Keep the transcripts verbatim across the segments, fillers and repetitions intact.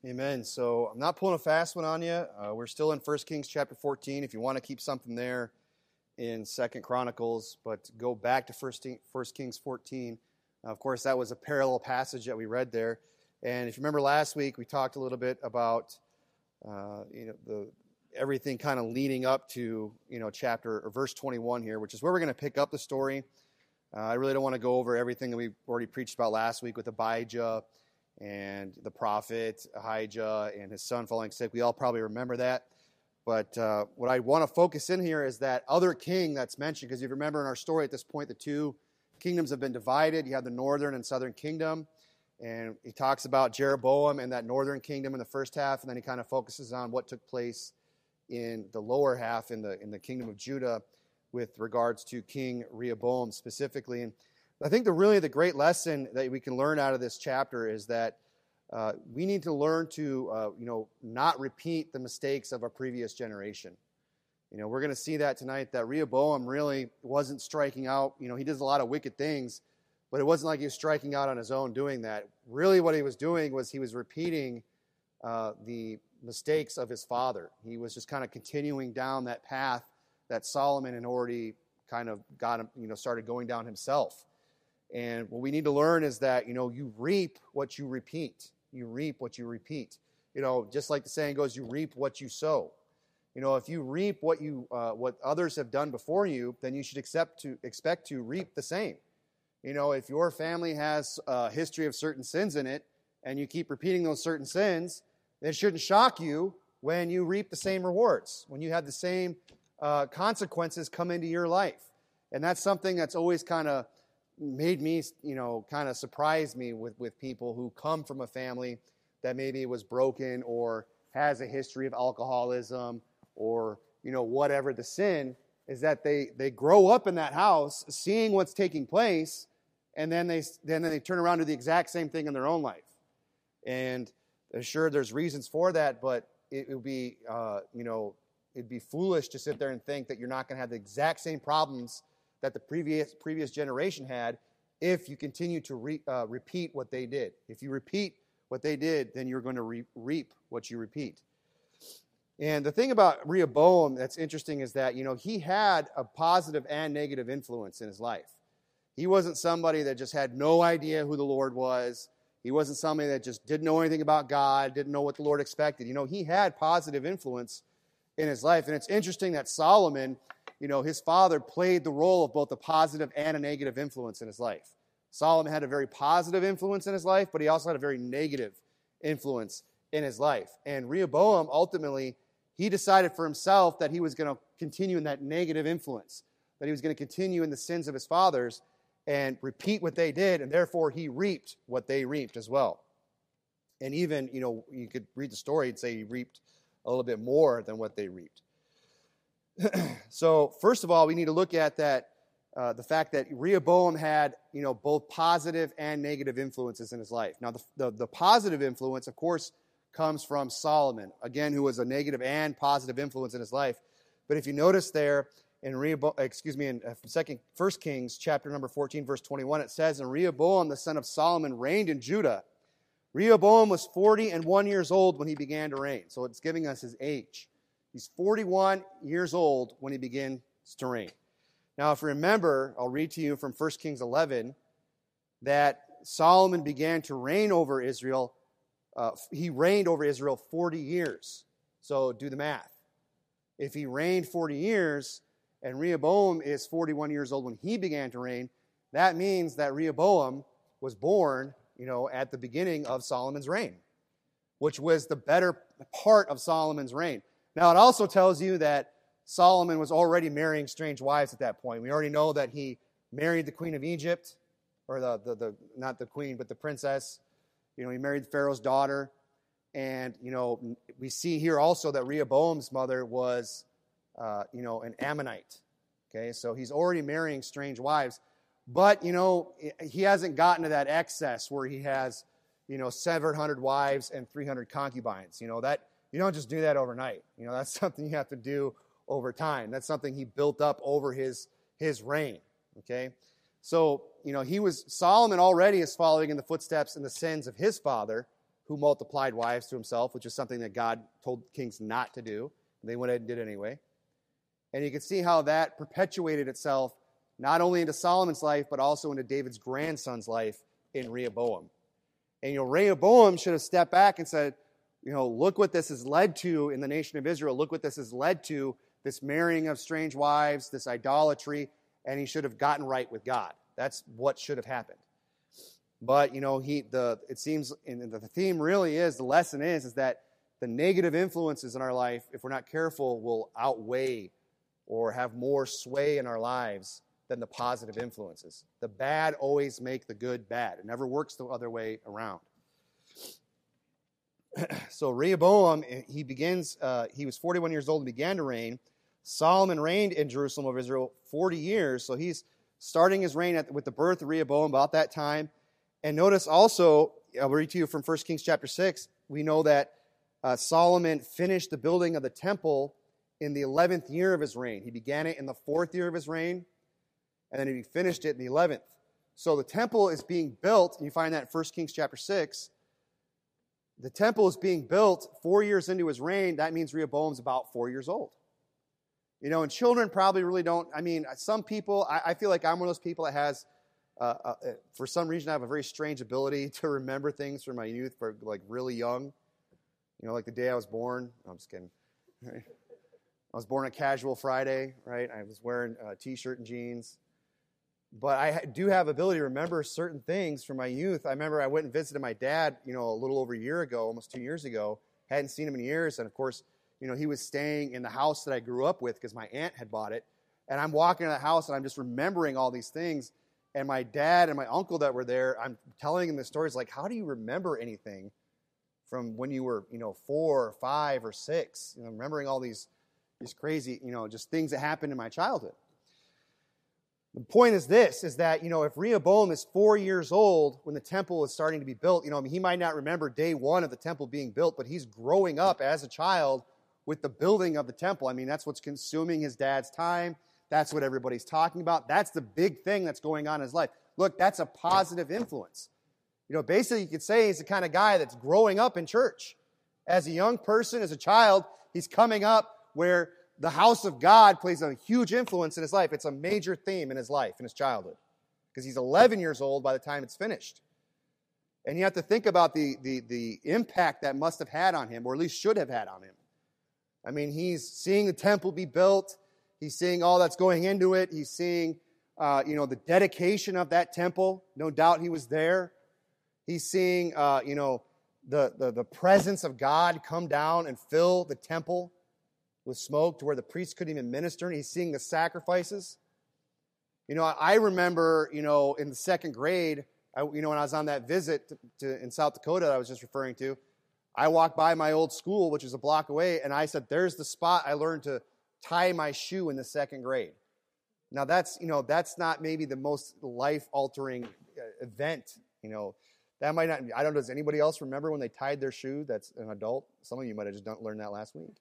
Amen. So I'm not pulling a fast one on you. Uh, we're still in First Kings chapter fourteen. If you want to keep something there in Second Chronicles, but go back to First Kings fourteen. Uh, of course, that was a parallel passage that we read there. And if you remember last week, we talked a little bit about uh, you know the everything kind of leading up to you know chapter or verse twenty-one here, which is where we're going to pick up the story. Uh, I really don't want to go over everything that we already preached about last week with Abijah and the prophet Ahijah and his son falling sick. We all probably remember that. But uh, what I want to focus in here is that other king that's mentioned, because if you remember in our story at this point, the two kingdoms have been divided. You have the northern and southern kingdom. And he talks about Jeroboam and that northern kingdom in the first half, and then he kind of focuses on what took place in the lower half in the in the kingdom of Judah with regards to King Rehoboam specifically. And I think the really the great lesson that we can learn out of this chapter is that uh, we need to learn to uh, you know not repeat the mistakes of a previous generation. You know, we're going to see that tonight, that Rehoboam really wasn't striking out. You know, he does a lot of wicked things, but it wasn't like he was striking out on his own doing that. Really what he was doing was he was repeating uh, the mistakes of his father. He was just kind of continuing down that path that Solomon had already kind of got him, you know, started going down himself. And what we need to learn is that, you know, you reap what you repeat. You reap what you repeat. You know, just like the saying goes, you reap what you sow. You know, if you reap what you uh, what others have done before you, then you should accept to expect to reap the same. You know, if your family has a history of certain sins in it, and you keep repeating those certain sins, it shouldn't shock you when you reap the same rewards, when you have the same uh, consequences come into your life. And that's something that's always kind of made me, you know, kind of surprised me with, with people who come from a family that maybe was broken or has a history of alcoholism or, you know, whatever the sin is, that they, they grow up in that house seeing what's taking place, and then they then they turn around to the exact same thing in their own life. And sure, there's reasons for that, but it would be, uh, you know, it'd be foolish to sit there and think that you're not going to have the exact same problems that the previous previous generation had if you continue to re, uh, repeat what they did. If you repeat what they did, then you're going to re- reap what you repeat. And the thing about Rehoboam that's interesting is that, you know, he had a positive and negative influence in his life. He wasn't somebody that just had no idea who the Lord was. He wasn't somebody that just didn't know anything about God, didn't know what the Lord expected. You know, he had positive influence in his life. And it's interesting that Solomon, you know, his father played the role of both a positive and a negative influence in his life. Solomon had a very positive influence in his life, but he also had a very negative influence in his life. And Rehoboam, ultimately, he decided for himself that he was going to continue in that negative influence, that he was going to continue in the sins of his fathers and repeat what they did, and therefore he reaped what they reaped as well. And even, you know, you could read the story and say he reaped a little bit more than what they reaped. So, first of all, we need to look at that, uh, the fact that Rehoboam had, you know, both positive and negative influences in his life. Now, the, the, the positive influence, of course, comes from Solomon, again, who was a negative and positive influence in his life. But if you notice there in Rehoboam, excuse me, in Second First Kings chapter number fourteen, verse twenty-one, it says, "And Rehoboam, the son of Solomon, reigned in Judah. Rehoboam was forty and one years old when he began to reign." So it's giving us his age. He's forty-one years old when he begins to reign. Now, if you remember, I'll read to you from First Kings eleven that Solomon began to reign over Israel. Uh, he reigned over Israel forty years. So do the math. If he reigned forty years and Rehoboam is forty-one years old when he began to reign, that means that Rehoboam was born, you know, at the beginning of Solomon's reign, which was the better part of Solomon's reign. Now, it also tells you that Solomon was already marrying strange wives at that point. We already know that he married the queen of Egypt, or the, the, the not the queen, but the princess. You know, he married Pharaoh's daughter. And, you know, we see here also that Rehoboam's mother was, uh, you know, an Ammonite. Okay, so he's already marrying strange wives. But, you know, he hasn't gotten to that excess where he has, you know, seven hundred wives and three hundred concubines. You know, that you don't just do that overnight. You know, that's something you have to do over time. That's something he built up over his, his reign. Okay, so, you know, he was, Solomon already is following in the footsteps and the sins of his father, who multiplied wives to himself, which is something that God told kings not to do. And they went ahead and did it anyway. And you can see how that perpetuated itself not only into Solomon's life, but also into David's grandson's life in Rehoboam. And, you know, Rehoboam should have stepped back and said, you know, look what this has led to in the nation of Israel. Look what this has led to, this marrying of strange wives, this idolatry, and he should have gotten right with God. That's what should have happened. But, you know, he the it seems, and the theme really is, the lesson is, is that the negative influences in our life, if we're not careful, will outweigh or have more sway in our lives than the positive influences. The bad always make the good bad. It never works the other way around. So Rehoboam, he begins, uh, he was forty-one years old and began to reign. Solomon reigned in Jerusalem of Israel forty years. So he's starting his reign at, with the birth of Rehoboam about that time. And notice also, I'll read to you from First Kings chapter six, we know that uh, Solomon finished the building of the temple in the eleventh year of his reign. He began it in the fourth year of his reign, and then he finished it in the eleventh. So the temple is being built, and you find that in First Kings chapter six. The temple is being built four years into his reign. That means Rehoboam's about four years old. You know, and children probably really don't, I mean, some people, I, I feel like I'm one of those people that has, uh, uh, for some reason, I have a very strange ability to remember things from my youth, for like really young. You know, like the day I was born. No, I'm just kidding. Right? I was born on Casual Friday, right? I was wearing a T-shirt and jeans. But I do have ability to remember certain things from my youth. I remember I went and visited my dad, you know, a little over a year ago, almost two years ago. Hadn't seen him in years. And, of course, you know, he was staying in the house that I grew up with because my aunt had bought it. And I'm walking in the house, and I'm just remembering all these things. And my dad and my uncle that were there, I'm telling them the stories like, how do you remember anything from when you were, you know, four or five or six? You know, remembering all these, these crazy, you know, just things that happened in my childhood. The point is this, is that, you know, if Rehoboam is four years old when the temple is starting to be built, you know, I mean, he might not remember day one of the temple being built, but he's growing up as a child with the building of the temple. I mean, that's what's consuming his dad's time. That's what everybody's talking about. That's the big thing that's going on in his life. Look, that's a positive influence. You know, basically you could say he's the kind of guy that's growing up in church. As a young person, as a child, he's coming up where the house of God plays a huge influence in his life. It's a major theme in his life, in his childhood. Because he's eleven years old by the time it's finished. And you have to think about the, the, the impact that must have had on him, or at least should have had on him. I mean, he's seeing the temple be built. He's seeing all that's going into it. He's seeing, uh, you know, the dedication of that temple. No doubt he was there. He's seeing, uh, you know, the, the, the presence of God come down and fill the temple with smoke to where the priests couldn't even minister. And he's seeing the sacrifices. You know, I remember, you know, in the second grade, I, you know, when I was on that visit to, to, in South Dakota that I was just referring to, I walked by my old school, which is a block away, and I said, there's the spot I learned to tie my shoe in the second grade. Now that's, you know, that's not maybe the most life-altering event, you know. That might not, I don't know, does anybody else remember when they tied their shoe that's an adult? Some of you might have just done, learned that last week.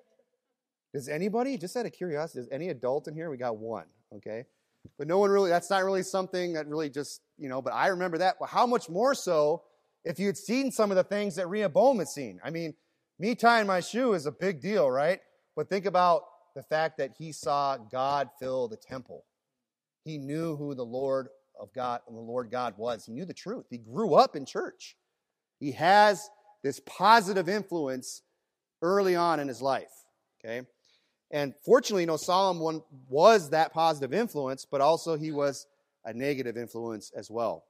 Does anybody, just out of curiosity, does any adult in here? We got one, okay? But no one really, that's not really something that really just, you know, but I remember that. Well, how much more so if you had seen some of the things that Rehoboam had seen? I mean, me tying my shoe is a big deal, right? But think about the fact that he saw God fill the temple. He knew who the Lord of God and the Lord God was. He knew the truth. He grew up in church. He has this positive influence early on in his life, okay? And fortunately, you know, Solomon was that positive influence, but also he was a negative influence as well.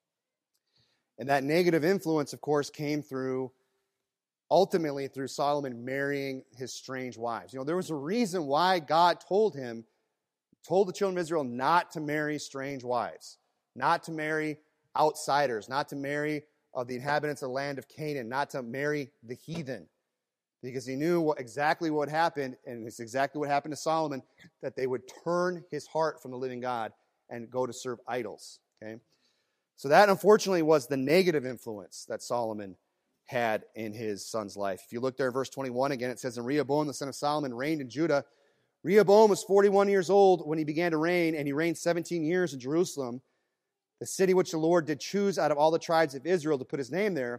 And that negative influence, of course, came through, ultimately through Solomon marrying his strange wives. You know, there was a reason why God told him, told the children of Israel not to marry strange wives, not to marry outsiders, not to marry uh, the inhabitants of the land of Canaan, not to marry the heathen. Because he knew what, exactly what happened, and it's exactly what happened to Solomon, that they would turn his heart from the living God and go to serve idols. Okay, so that, unfortunately, was the negative influence that Solomon had in his son's life. If you look there in verse twenty-one, again, it says, "And Rehoboam, the son of Solomon, reigned in Judah. Rehoboam was forty-one years old when he began to reign, and he reigned seventeen years in Jerusalem, the city which the Lord did choose out of all the tribes of Israel to put his name there.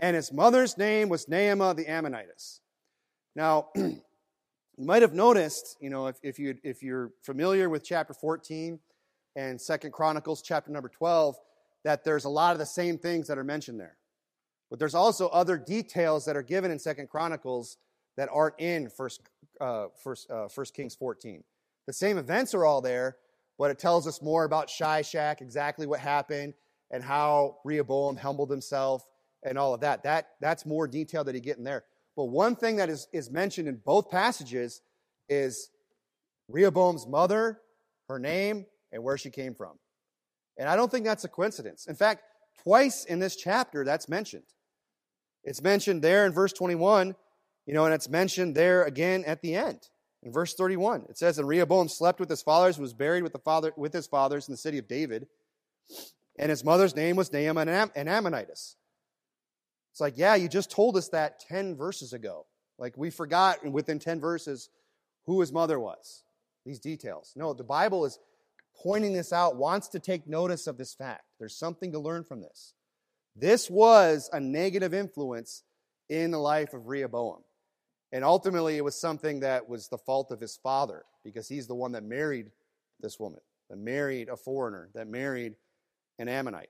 And his mother's name was Naamah the Ammonitess. Now, you might have noticed, you know, if, if, you, if you're familiar with chapter fourteen and Second Chronicles chapter number twelve, that there's a lot of the same things that are mentioned there. But there's also other details that are given in Second Chronicles that aren't in First, uh, First, uh, First Kings fourteen. The same events are all there, but it tells us more about Shishak, exactly what happened, and how Rehoboam humbled himself, and all of that. That that's more detail that you get in there. But one thing that is, is mentioned in both passages is Rehoboam's mother, her name, and where she came from. And I don't think that's a coincidence. In fact, twice in this chapter that's mentioned. It's mentioned there in verse twenty-one, you know, and it's mentioned there again at the end. In verse thirty-one, it says, and Rehoboam slept with his fathers, was buried with the father with his fathers in the city of David, and his mother's name was Naamah an, Am- an Ammonitess. It's like, yeah, you just told us that ten verses ago. Like, we forgot within ten verses who his mother was. These details. No, the Bible is pointing this out, wants to take notice of this fact. There's something to learn from this. This was a negative influence in the life of Rehoboam. And ultimately, it was something that was the fault of his father, because he's the one that married this woman, that married a foreigner, that married an Ammonite.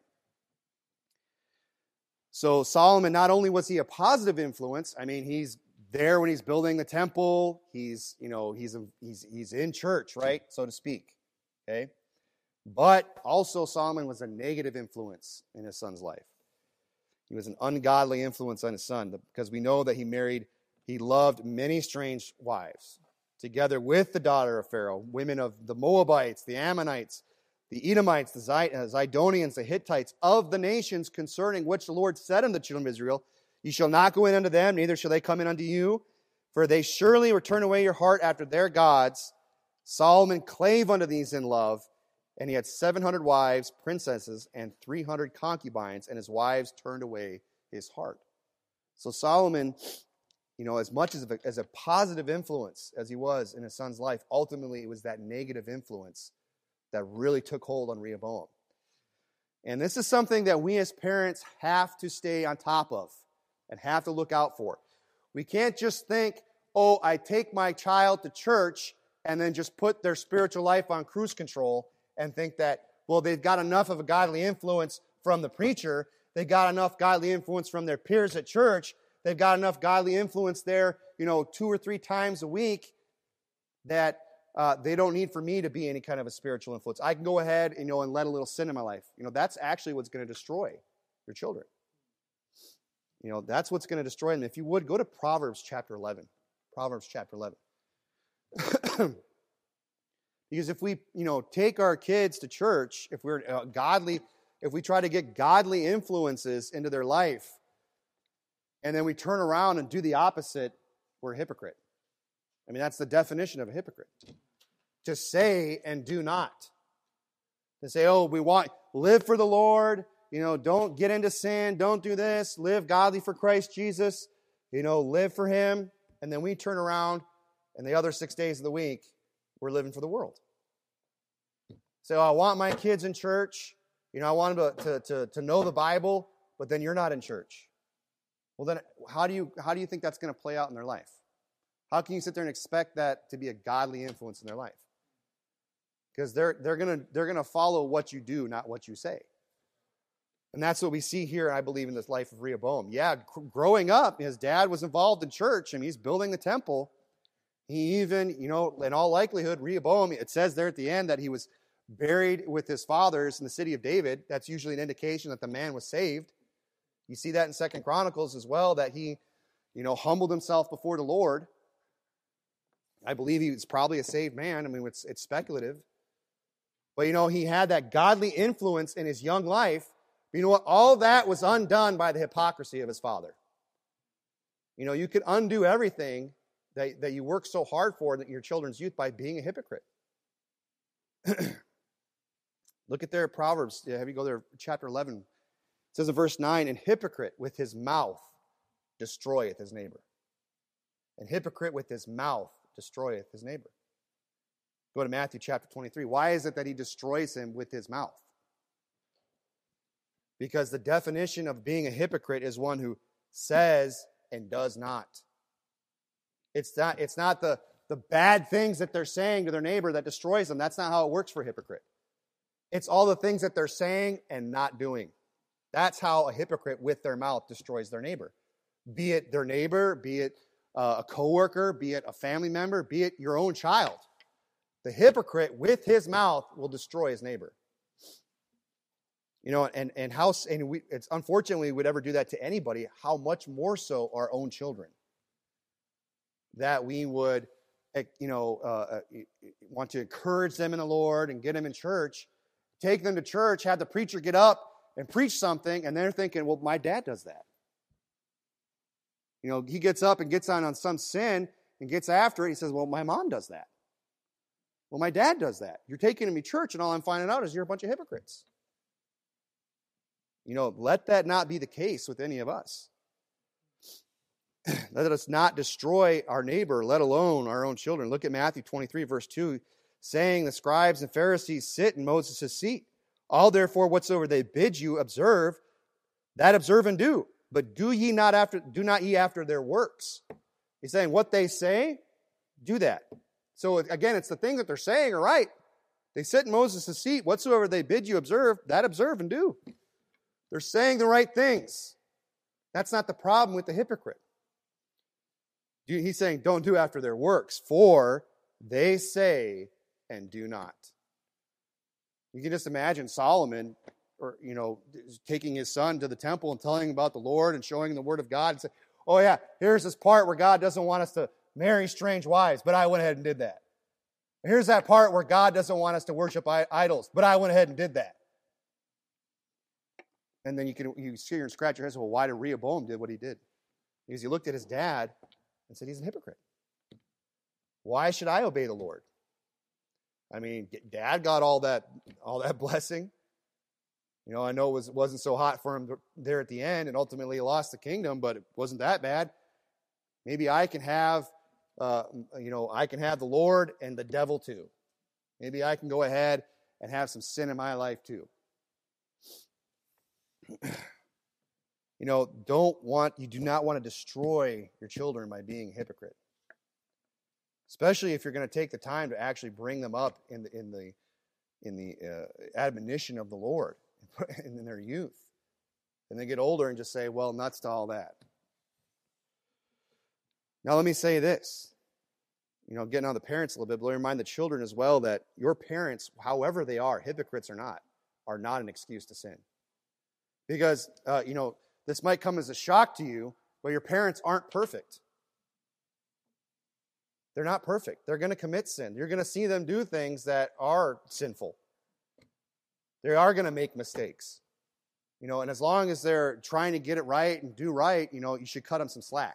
So Solomon, not only was he a positive influence, I mean, he's there when he's building the temple, he's, you know, he's, he's, he's in church, right, so to speak, okay? But also Solomon was a negative influence in his son's life. He was an ungodly influence on his son, because we know that he married, he loved many strange wives, together with the daughter of Pharaoh, women of the Moabites, the Ammonites, the Edomites, the Zidonians, the Hittites, of the nations concerning which the Lord said unto the children of Israel, ye shall not go in unto them, neither shall they come in unto you, for they surely will turn away your heart after their gods. Solomon clave unto these in love, and he had seven hundred wives, princesses, and three hundred concubines, and his wives turned away his heart. So Solomon, you know, as much as a, as a positive influence as he was in his son's life, ultimately it was that negative influence that really took hold on Rehoboam. And this is something that we as parents have to stay on top of and have to look out for. We can't just think, oh, I take my child to church and then just put their spiritual life on cruise control and think that, well, they've got enough of a godly influence from the preacher, they've got enough godly influence from their peers at church, they've got enough godly influence there, you know, two or three times a week that Uh, they don't need for me to be any kind of a spiritual influence. I can go ahead and, you know, and let a little sin in my life. You know, that's actually what's going to destroy your children. You know, that's what's going to destroy them. If you would, go to Proverbs chapter eleven. Proverbs chapter eleven. Because if we, you know, take our kids to church, if we're uh, godly, if we try to get godly influences into their life, and then we turn around and do the opposite, we're a hypocrite. I mean, that's the definition of a hypocrite. To say and do not. To say, oh, we want, live for the Lord, you know, don't get into sin, don't do this, live godly for Christ Jesus, you know, live for Him, and then we turn around, and the other six days of the week, we're living for the world. So I want my kids in church, you know, I want them to, to, to, to know the Bible, but then you're not in church. Well, then how do you, how do you think that's going to play out in their life? How can you sit there and expect that to be a godly influence in their life? Because they're they're gonna they're gonna follow what you do, not what you say. And that's what we see here, I believe, in this life of Rehoboam. Yeah, growing up, his dad was involved in church, and he's building the temple. He even, you know, in all likelihood, Rehoboam, it says there at the end that he was buried with his fathers in the city of David. That's usually an indication that the man was saved. You see that in Second Chronicles as well, that he, you know, humbled himself before the Lord. I believe he was probably a saved man. I mean, it's, it's speculative. But, you know, he had that godly influence in his young life. But you know what? All that was undone by the hypocrisy of his father. You know, you could undo everything that, that you work so hard for in your children's youth by being a hypocrite. Look at there, Proverbs. Have you go there, chapter eleven. It says in verse nine, "And hypocrite with his mouth destroyeth his neighbor." And hypocrite with his mouth destroyeth his neighbor. Go to Matthew chapter twenty-three. Why is it that he destroys him with his mouth? Because the definition of being a hypocrite is one who says and does not. It's not, it's not the, the bad things that they're saying to their neighbor that destroys them. That's not how it works for a hypocrite. It's all the things that they're saying and not doing. That's how a hypocrite with their mouth destroys their neighbor. Be it their neighbor, be it uh, a coworker, be it a family member, be it your own child. The hypocrite with his mouth will destroy his neighbor. You know, and and how and we it's unfortunately we would ever do that to anybody. How much more so our own children? That we would, you know, uh, want to encourage them in the Lord and get them in church, take them to church, have the preacher get up and preach something, and they're thinking, well, my dad does that. You know, he gets up and gets on on some sin and gets after it. He says, well, my mom does that. Well, my dad does that. You're taking him to church, and all I'm finding out is you're a bunch of hypocrites. You know, let that not be the case with any of us. Let us not destroy our neighbor, let alone our own children. Look at Matthew twenty-three, verse two, saying, the scribes and Pharisees sit in Moses' seat. All therefore whatsoever they bid you observe, that observe and do. But do ye not after do not ye after their works. He's saying what they say, do that. So again, it's the things that they're saying are right. They sit in Moses' seat. Whatsoever they bid you observe, that observe and do. They're saying the right things. That's not the problem with the hypocrite. He's saying don't do after their works, for they say and do not. You can just imagine Solomon, or you know, taking his son to the temple and telling him about the Lord and showing him the Word of God and say, oh yeah, here's this part where God doesn't want us to marry strange wives, but I went ahead and did that. Here's that part where God doesn't want us to worship idols, but I went ahead and did that. And then you can you sit here and scratch your head, well, why did Rehoboam did what he did? Because he looked at his dad and said, he's a hypocrite. Why should I obey the Lord? I mean, Dad got all that all that blessing. You know, I know it was, wasn't so hot for him there at the end, and ultimately he lost the kingdom, but it wasn't that bad. Maybe I can have, uh, you know, I can have the Lord and the devil too. Maybe I can go ahead and have some sin in my life too. You know, don't want, you do not want to destroy your children by being a hypocrite. Especially if you're going to take the time to actually bring them up in the in the in the uh, admonition of the Lord in their youth. And they get older and just say, well, nuts to all that. Now let me say this. You know, getting on the parents a little bit, but let me remind the children as well that your parents, however they are, hypocrites or not, are not an excuse to sin. Because, uh, you know, this might come as a shock to you, but your parents aren't perfect. They're not perfect. They're going to commit sin. You're going to see them do things that are sinful. They are going to make mistakes. You know, and as long as they're trying to get it right and do right, you know, you should cut them some slack.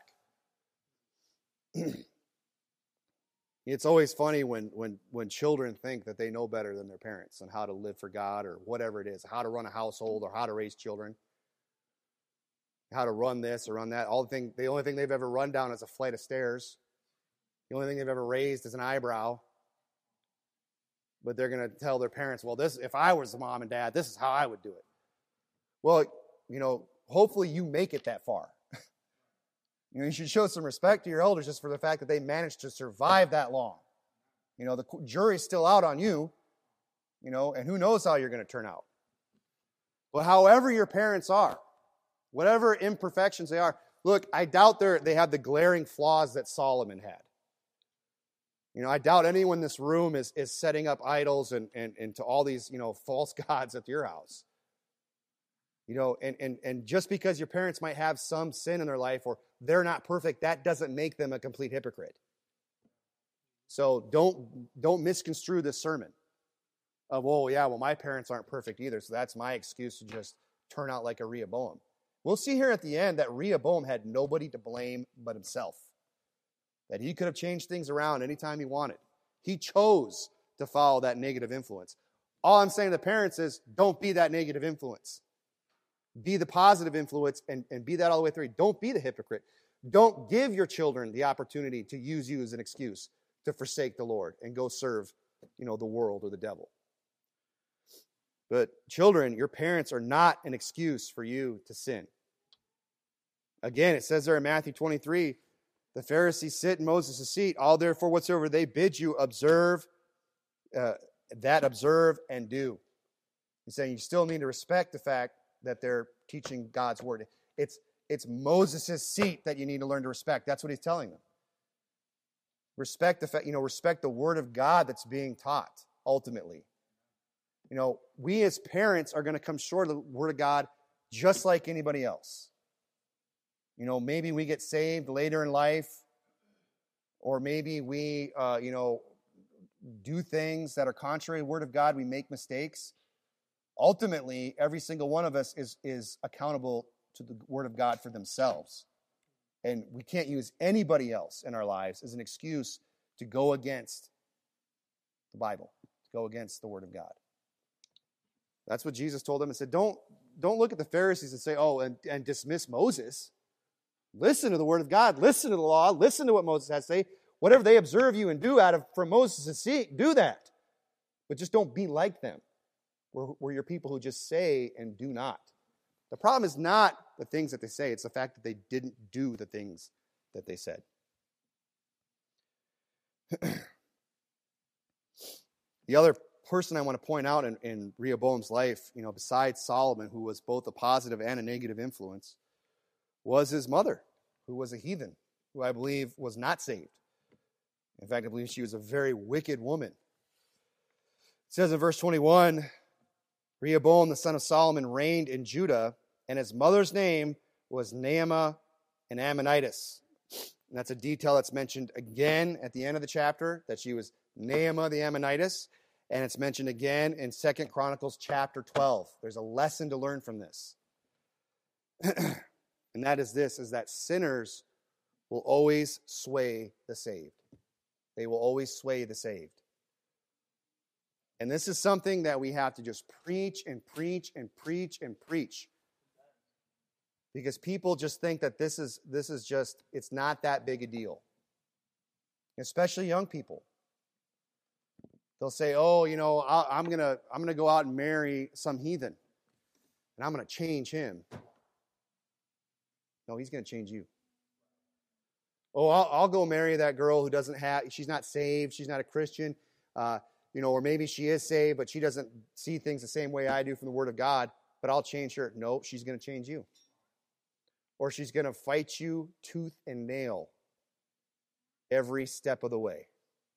It's always funny when, when, when children think that they know better than their parents on how to live for God or whatever it is, how to run a household or how to raise children, how to run this or run that. All the thing, the only thing they've ever run down is a flight of stairs. The only thing they've ever raised is an eyebrow. But they're going to tell their parents, well, this if I was the mom and dad, this is how I would do it. Well, you know, hopefully you make it that far. You know, you should show some respect to your elders just for the fact that they managed to survive that long. You know, the jury's still out on you, you know, and who knows how you're going to turn out. But however your parents are, whatever imperfections they are, look, I doubt they're, they have the glaring flaws that Solomon had. You know, I doubt anyone in this room is, is setting up idols and, and, and to all these, you know, false gods at your house. You know, and, and, and just because your parents might have some sin in their life or they're not perfect, that doesn't make them a complete hypocrite. So don't, don't misconstrue this sermon of, oh, yeah, well, my parents aren't perfect either, so that's my excuse to just turn out like a Rehoboam. We'll see here at the end that Rehoboam had nobody to blame but himself. That he could have changed things around anytime he wanted. He chose to follow that negative influence. All I'm saying to the parents is, don't be that negative influence. Be the positive influence and, and be that all the way through. Don't be the hypocrite. Don't give your children the opportunity to use you as an excuse to forsake the Lord and go serve, you know, the world or the devil. But children, your parents are not an excuse for you to sin. Again, it says there in Matthew twenty-three, the Pharisees sit in Moses' seat. All therefore whatsoever they bid you observe, uh, that observe and do. He's saying you still need to respect the fact that they're teaching God's word. It's, it's Moses' seat that you need to learn to respect. That's what he's telling them. Respect the fact, you know, respect the word of God that's being taught, ultimately. You know, we as parents are going to come short of the word of God just like anybody else. You know, maybe we get saved later in life, or maybe we, uh, you know, do things that are contrary to the word of God. We make mistakes. Ultimately, every single one of us is, is accountable to the word of God for themselves. And we can't use anybody else in our lives as an excuse to go against the Bible, to go against the word of God. That's what Jesus told them and said, don't, don't look at the Pharisees and say, oh, and, and dismiss Moses. Listen to the word of God. Listen to the law. Listen to what Moses has to say. Whatever they observe you and do out of from Moses' seat, do that. But just don't be like them. We're, we're your people who just say and do not. The problem is not the things that they say. It's the fact that they didn't do the things that they said. The other person I want to point out in, in Rehoboam's life, you know, besides Solomon, who was both a positive and a negative influence, was his mother, who was a heathen, who I believe was not saved. In fact, I believe she was a very wicked woman. It says in verse twenty-one, Rehoboam, the son of Solomon, reigned in Judah, and his mother's name was Naamah an Ammonitess. And that's a detail that's mentioned again at the end of the chapter, that she was Naamah the Ammonitess, and it's mentioned again in Second Chronicles chapter twelve. There's a lesson to learn from this. And that is this, is that sinners will always sway the saved. They will always sway the saved. And this is something that we have to just preach and preach and preach and preach. Because people just think that this is this is just, it's not that big a deal. Especially young people. They'll say, oh, you know, I'm going to I'm going to go out and marry some heathen. And I'm going to change him. No, he's going to change you. Oh, I'll, I'll go marry that girl who doesn't have, she's not saved, she's not a Christian. Uh, you know, or maybe she is saved, but she doesn't see things the same way I do from the Word of God, but I'll change her. No, she's going to change you. Or she's going to fight you tooth and nail every step of the way.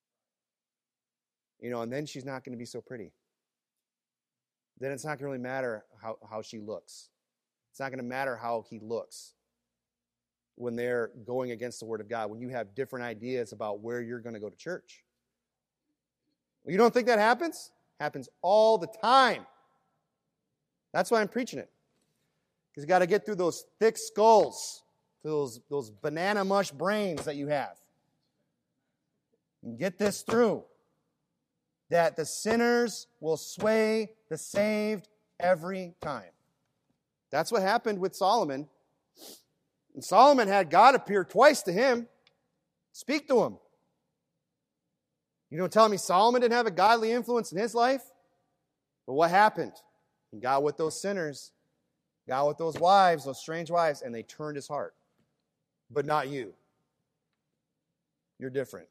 You know, and then she's not going to be so pretty. Then it's not going to really matter how, how she looks. It's not going to matter how he looks when they're going against the Word of God, when you have different ideas about where you're going to go to church. You don't think that happens? Happens all the time. That's why I'm preaching it. Because you got to get through those thick skulls, those, those banana mush brains that you have. And get this through. That the sinners will sway the saved every time. That's what happened with Solomon. And Solomon had God appear twice to him, speak to him. You don't tell me Solomon didn't have a godly influence in his life? But what happened? He got with those sinners, got with those wives, those strange wives, and they turned his heart. But not you. You're different.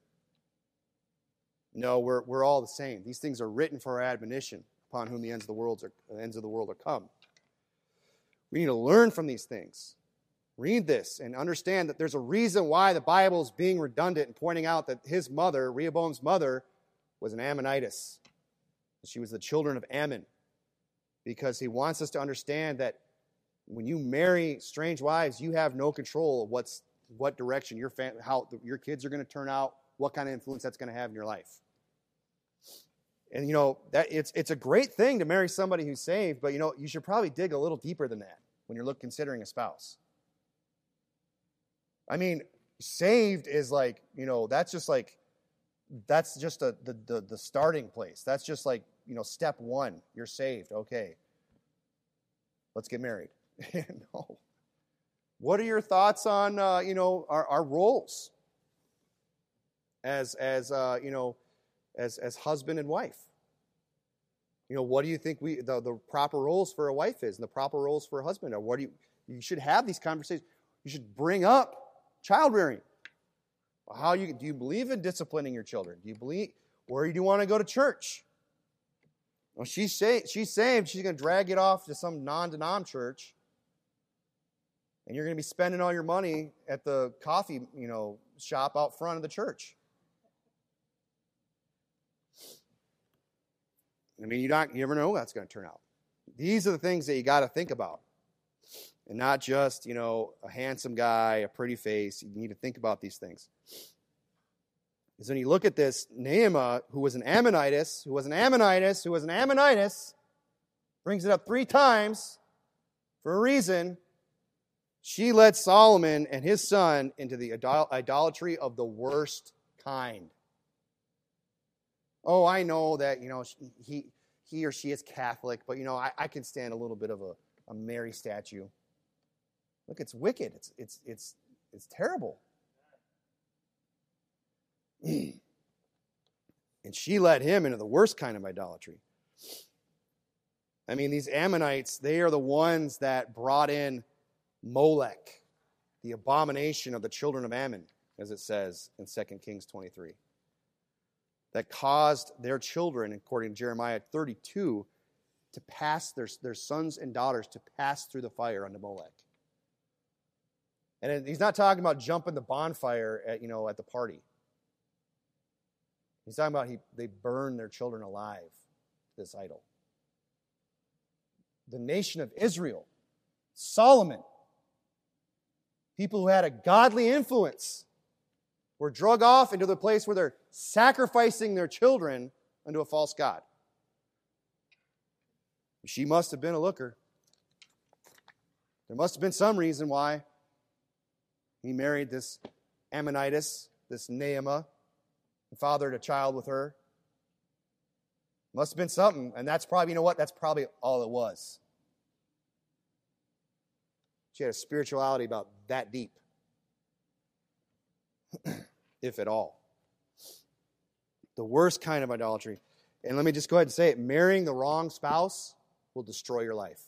No, we're we're all the same. These things are written for our admonition, upon whom the ends of the world are the ends of the world are come. We need to learn from these things. Read this and understand that there's a reason why the Bible is being redundant and pointing out that his mother, Rehoboam's mother, was an Ammonitess. She was the children of Ammon. Because he wants us to understand that when you marry strange wives, you have no control of what's what direction your fam- how your kids are going to turn out, what kind of influence that's going to have in your life. And you know that it's it's a great thing to marry somebody who's saved, but you know you should probably dig a little deeper than that when you're look, considering a spouse. I mean, saved is like, you know, that's just like, that's just a, the, the, the starting place. That's just like, you know, step one. You're saved. Okay. Let's get married. No. What are your thoughts on, uh, you know, our, our roles as, as uh, you know, as, as husband and wife? You know, what do you think we the, the proper roles for a wife is and the proper roles for a husband are? What do you, you should have these conversations. You should bring up child rearing. How you do you believe in disciplining your children? Do you believe where do you want to go to church? Well, she's say, she's saved. She's going to drag it off to some non-denom church, and you're going to be spending all your money at the coffee, you know, shop out front of the church. I mean, you don't you never know how that's going to turn out. These are the things that you got to think about, and not just, you know, a handsome guy, a pretty face. You need to think about these things. Because when you look at this, Naamah, who was an Ammonitess, who was an Ammonitess, who was an Ammonitess, brings it up three times for a reason. She led Solomon and his son into the idol- idolatry of the worst kind. Oh, I know that, you know, he he or she is Catholic, but, you know, I, I can stand a little bit of a, a Mary statue. Look, it's wicked. It's it's it's it's terrible. And she led him into the worst kind of idolatry. I mean, these Ammonites, they are the ones that brought in Molech, the abomination of the children of Ammon, as it says in Second Kings twenty-three. That caused their children, according to Jeremiah thirty-two, to pass their, their sons and daughters to pass through the fire unto Molech. And he's not talking about jumping the bonfire at, you know, at the party. He's talking about he, they burn their children alive to this idol. The nation of Israel, Solomon, people who had a godly influence, were drug off into the place where they're sacrificing their children unto a false god. She must have been a looker. There must have been some reason why he married this Ammonitess, this Naamah, and fathered a child with her. Must have been something, and that's probably, you know what, that's probably all it was. She had a spirituality about that deep, if at all. The worst kind of idolatry. And let me just go ahead and say it, marrying the wrong spouse will destroy your life.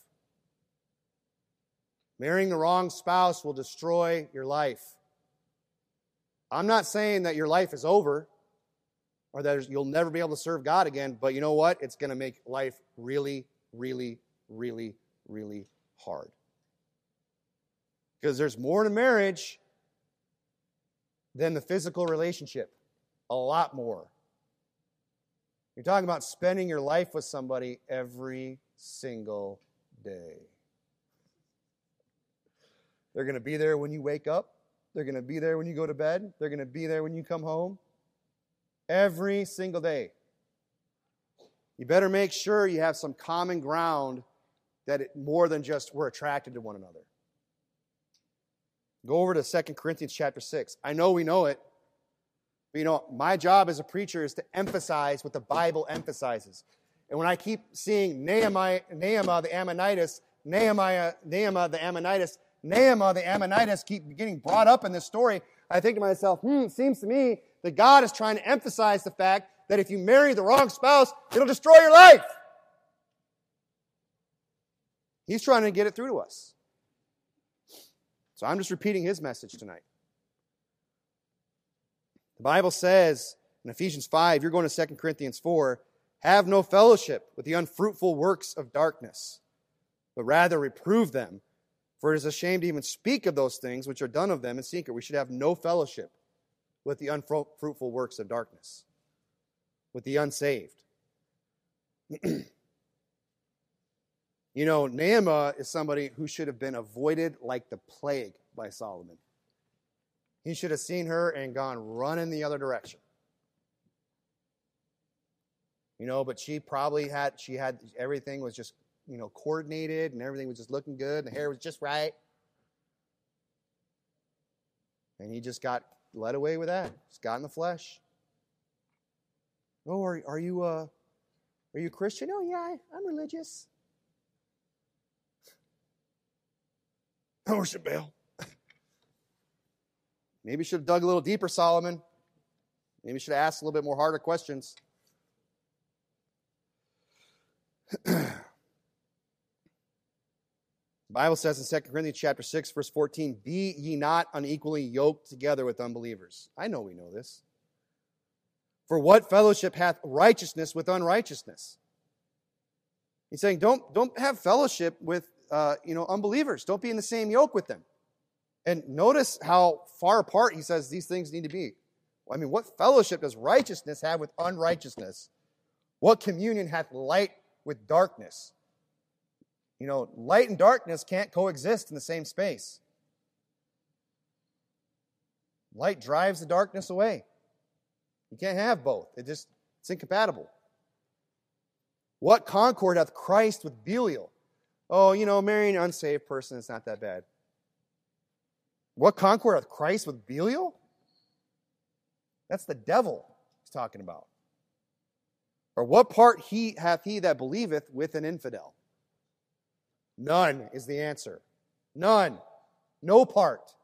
Marrying the wrong spouse will destroy your life. I'm not saying that your life is over or that you'll never be able to serve God again, but you know what? It's going to make life really, really, really, really hard. Because there's more to marriage than the physical relationship. A lot more. You're talking about spending your life with somebody every single day. They're going to be there when you wake up. They're going to be there when you go to bed. They're going to be there when you come home. Every single day. You better make sure you have some common ground that it, more than just we're attracted to one another. Go over to Second Corinthians chapter six. I know we know it. But you know, my job as a preacher is to emphasize what the Bible emphasizes. And when I keep seeing Nehemiah, Naamah the Ammonitess, Nehemiah, Naamah the Ammonitess, Naamah the Ammonitess keep getting brought up in this story, I think to myself, hmm, it seems to me that God is trying to emphasize the fact that if you marry the wrong spouse, it'll destroy your life. He's trying to get it through to us. So I'm just repeating his message tonight. The Bible says in Ephesians five, you're going to Second Corinthians four, have no fellowship with the unfruitful works of darkness, but rather reprove them. For it is a shame to even speak of those things which are done of them in secret. We should have no fellowship with the unfruitful works of darkness, with the unsaved. You know, Naamah is somebody who should have been avoided like the plague by Solomon. He should have seen her and gone running the other direction. You know, but she probably had, she had, everything was just, you know, coordinated and everything was just looking good and the hair was just right. And he just got led away with that. Just got in the flesh. Oh, are, are you, uh, are you a Christian? Oh, yeah, I, I'm religious. I worship Baal. Maybe you should have dug a little deeper, Solomon. Maybe you should have asked a little bit more harder questions. The Bible says in Second Corinthians chapter six, verse fourteen, be ye not unequally yoked together with unbelievers. I know we know this. For what fellowship hath righteousness with unrighteousness? He's saying, don't, don't have fellowship with uh, you know, unbelievers. Don't be in the same yoke with them. And notice how far apart he says these things need to be. I mean, what fellowship does righteousness have with unrighteousness? What communion hath light with darkness? You know, light and darkness can't coexist in the same space. Light drives the darkness away. You can't have both. It just, it's incompatible. What concord hath Christ with Belial? Oh, you know, marrying an unsaved person is not that bad. What concord hath Christ with Belial? That's the devil he's talking about. Or what part he hath he that believeth with an infidel? None is the answer. None. No part.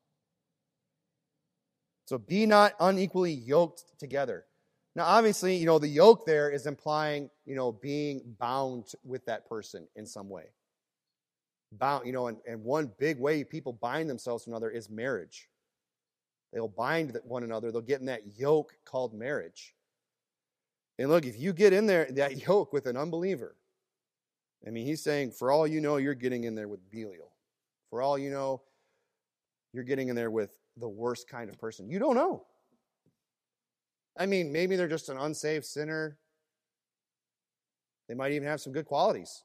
So be not unequally yoked together. Now, obviously, you know, the yoke there is implying, you know, being bound with that person in some way. Bound, you know, and, and one big way people bind themselves to another is marriage. They'll bind one another. They'll get in that yoke called marriage. And look, if you get in there, that yoke with an unbeliever, I mean, he's saying, for all you know, you're getting in there with Belial. For all you know, you're getting in there with the worst kind of person. You don't know. I mean, maybe they're just an unsaved sinner. They might even have some good qualities.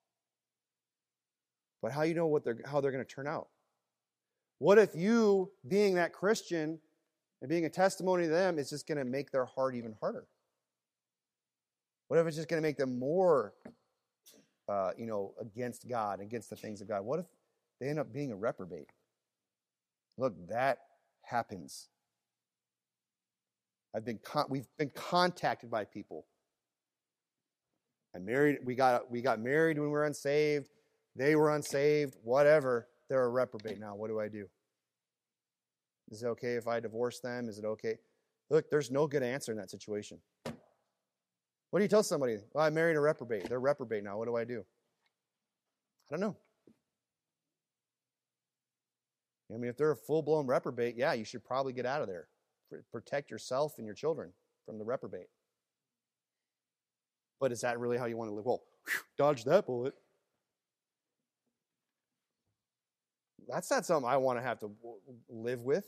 But how you know what they're how they're going to turn out? What if you, being that Christian and being a testimony to them, is just going to make their heart even harder? What if it's just going to make them more, uh, you know, against God, against the things of God? What if they end up being a reprobate? Look, that happens. I've been con- we've been contacted by people. I married. We got we got married when we were unsaved. They were unsaved. Whatever. They're a reprobate now. What do I do? Is it okay if I divorce them? Is it okay? Look, there's no good answer in that situation. What do you tell somebody? Well, I married a reprobate. They're a reprobate now. What do I do? I don't know. I mean, if they're a full-blown reprobate, yeah, you should probably get out of there. Protect yourself and your children from the reprobate. But is that really how you want to live? Well, whew, dodge that bullet. That's not something I want to have to live with.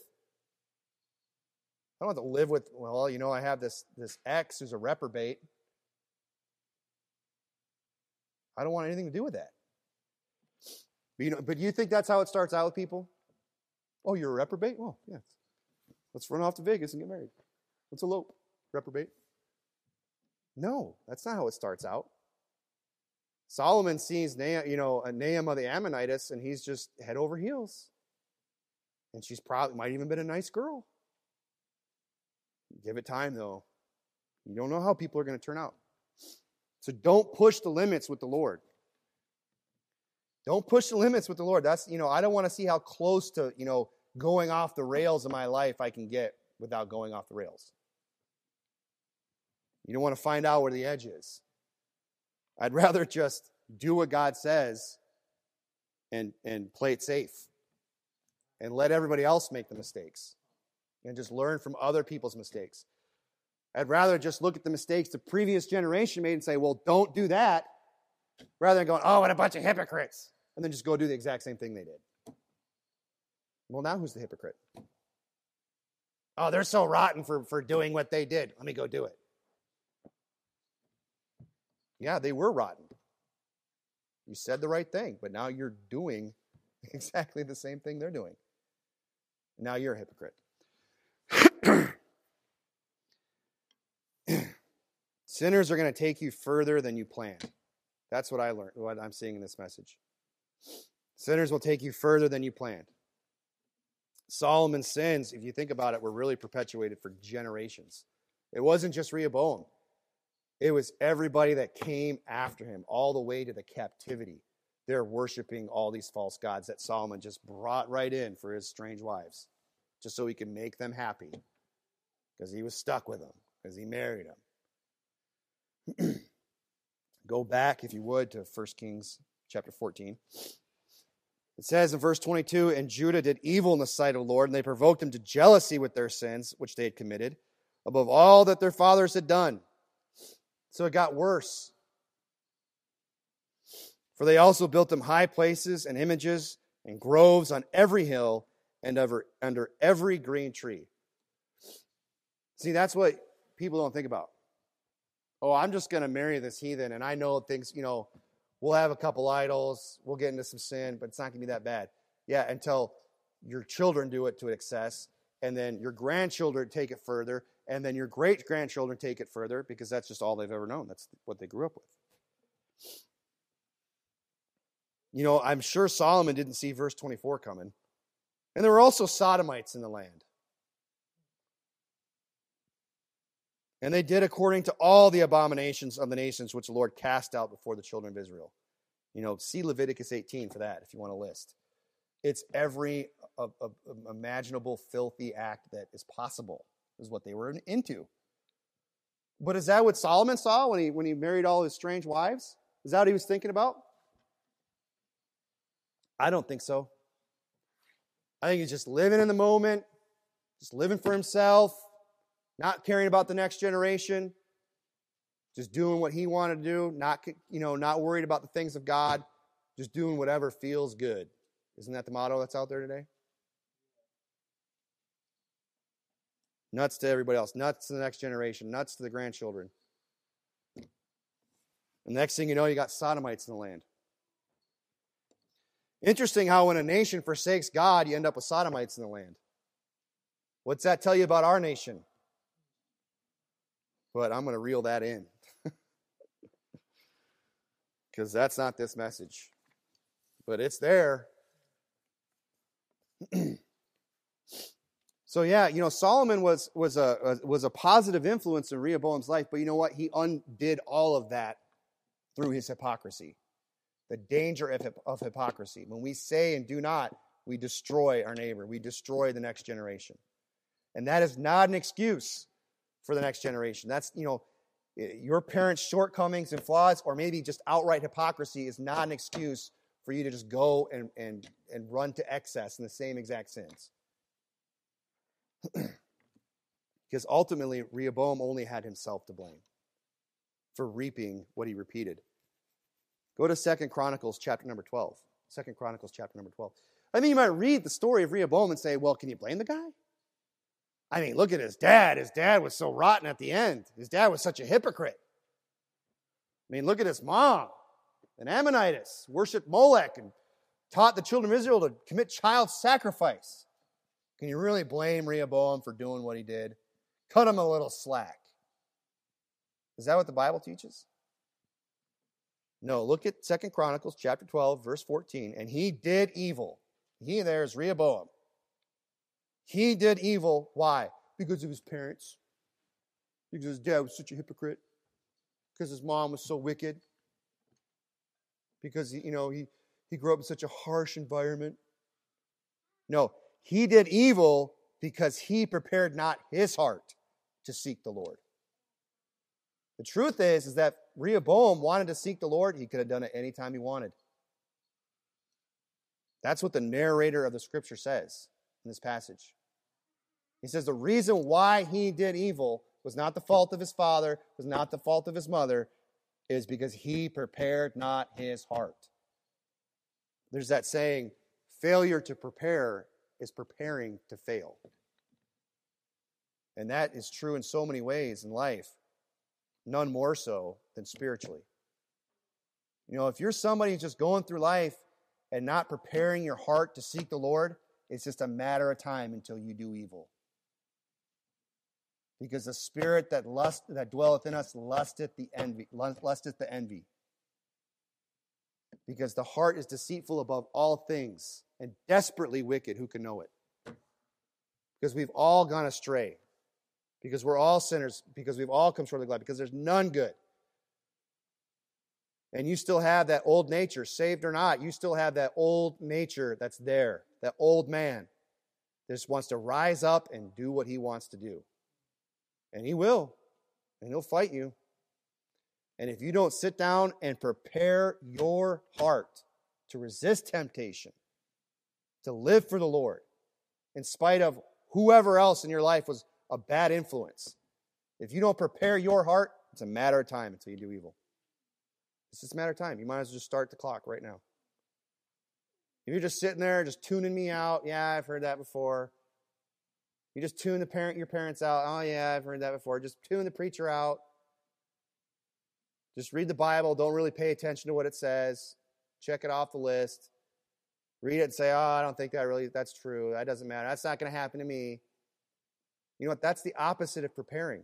I don't have to live with, well, you know, I have this, this ex who's a reprobate. I don't want anything to do with that. But you know, but you think that's how it starts out with people? Oh, you're a reprobate? Oh, yeah. Let's run off to Vegas and get married. Let's elope. Reprobate. No, that's not how it starts out. Solomon sees, you know, Naamah the Ammonitess, and he's just head over heels. And she's probably, might even been a nice girl. Give it time, though. You don't know how people are going to turn out. So don't push the limits with the Lord. Don't push the limits with the Lord. That's, you know, I don't want to see how close to, you know, going off the rails in my life I can get without going off the rails. You don't want to find out where the edge is. I'd rather just do what God says and, and play it safe and let everybody else make the mistakes and just learn from other people's mistakes. I'd rather just look at the mistakes the previous generation made and say, well, don't do that, rather than going, oh, what a bunch of hypocrites, and then just go do the exact same thing they did. Well, now who's the hypocrite? Oh, they're so rotten for, for doing what they did. Let me go do it. Yeah, they were rotten. You said the right thing, but now you're doing exactly the same thing they're doing. Now you're a hypocrite. Sinners are going to take you further than you planned. That's what I learned, what I'm seeing in this message. Sinners will take you further than you planned. Solomon's sins, if you think about it, were really perpetuated for generations. It wasn't just Rehoboam. It was everybody that came after him, all the way to the captivity. They're worshiping all these false gods that Solomon just brought right in for his strange wives, just so he could make them happy, because he was stuck with them, because he married them. Go back, if you would, to First Kings chapter fourteen. It says in verse twenty-two, and Judah did evil in the sight of the Lord, and they provoked him to jealousy with their sins, which they had committed, above all that their fathers had done. So it got worse. For they also built them high places and images and groves on every hill and over, under every green tree. See, that's what people don't think about. Oh, I'm just going to marry this heathen, and I know things, you know, we'll have a couple idols, we'll get into some sin, but it's not going to be that bad. Yeah, until your children do it to excess, and then your grandchildren take it further, and then your great-grandchildren take it further, because that's just all they've ever known. That's what they grew up with. You know, I'm sure Solomon didn't see verse twenty-four coming. And there were also sodomites in the land. And they did according to all the abominations of the nations which the Lord cast out before the children of Israel. You know, see Leviticus eighteen for that if you want to list. It's every uh, uh, imaginable filthy act that is possible is what they were into. But is that what Solomon saw when he when he married all his strange wives? Is that what he was thinking about? I don't think so. I think he's just living in the moment, just living for himself, not caring about the next generation, just doing what he wanted to do, not, you know, not worried about the things of God, just doing whatever feels good. Isn't that the motto that's out there today? Nuts to everybody else, nuts to the next generation, nuts to the grandchildren. The next thing you know, you got sodomites in the land. Interesting how when a nation forsakes God, you end up with sodomites in the land. What's that tell you about our nation? But I'm going to reel that in. Because that's not this message. But it's there. So yeah, you know, Solomon was, was, a, was a positive influence in Rehoboam's life, but you know what? He undid all of that through his hypocrisy. The danger of, of hypocrisy. When we say and do not, we destroy our neighbor. We destroy the next generation. And that is not an excuse for the next generation. That's, you know, your parents' shortcomings and flaws, or maybe just outright hypocrisy, is not an excuse for you to just go and, and, and run to excess in the same exact sins. Because ultimately, Rehoboam only had himself to blame for reaping what he repeated. Go to Second Chronicles chapter number twelve. Second Chronicles chapter number twelve. I mean, you might read the story of Rehoboam and say, well, can you blame the guy? I mean, look at his dad. His dad was so rotten at the end. His dad was such a hypocrite. I mean, look at his mom, an Ammonitess, worshipped Molech and taught the children of Israel to commit child sacrifice. Can you really blame Rehoboam for doing what he did? Cut him a little slack. Is that what the Bible teaches? No, look at Second Chronicles chapter twelve, verse fourteen. And he did evil. He there is Rehoboam. He did evil. Why? Because of his parents. Because his dad was such a hypocrite. Because his mom was so wicked. Because, you know, he, he grew up in such a harsh environment. No, he did evil because he prepared not his heart to seek the Lord. The truth is, is that Rehoboam wanted to seek the Lord. He could have done it anytime he wanted. That's what the narrator of the scripture says in this passage. He says the reason why he did evil was not the fault of his father, was not the fault of his mother, is because he prepared not his heart. There's that saying, failure to prepare is preparing to fail. And that is true in so many ways in life. None more so than spiritually. You know, if you're somebody who's just going through life and not preparing your heart to seek the Lord, it's just a matter of time until you do evil. Because the spirit that lust that dwelleth in us lusteth the envy, lusteth the envy. Because the heart is deceitful above all things and desperately wicked. Who can know it? Because we've all gone astray. Because we're all sinners, because we've all come short of God, because there's none good. And you still have that old nature, saved or not, you still have that old nature that's there, that old man that just wants to rise up and do what he wants to do. And he will, and he'll fight you. And if you don't sit down and prepare your heart to resist temptation, to live for the Lord in spite of whoever else in your life was a bad influence. If you don't prepare your heart, it's a matter of time until you do evil. It's just a matter of time. You might as well just start the clock right now. If you're just sitting there, just tuning me out, yeah, I've heard that before. You just tune the parent, your parents out, oh yeah, I've heard that before. Just tune the preacher out. Just read the Bible. Don't really pay attention to what it says. Check it off the list. Read it and say, oh, I don't think that really, that's true. That doesn't matter. That's not going to happen to me. You know what? That's the opposite of preparing.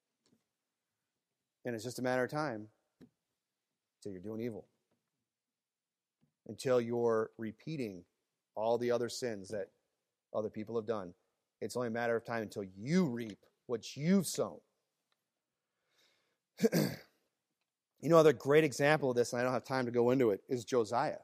And it's just a matter of time until you're doing evil. Until you're repeating all the other sins that other people have done. It's only a matter of time until you reap what you've sown. You know, another great example of this, and I don't have time to go into it, is Josiah.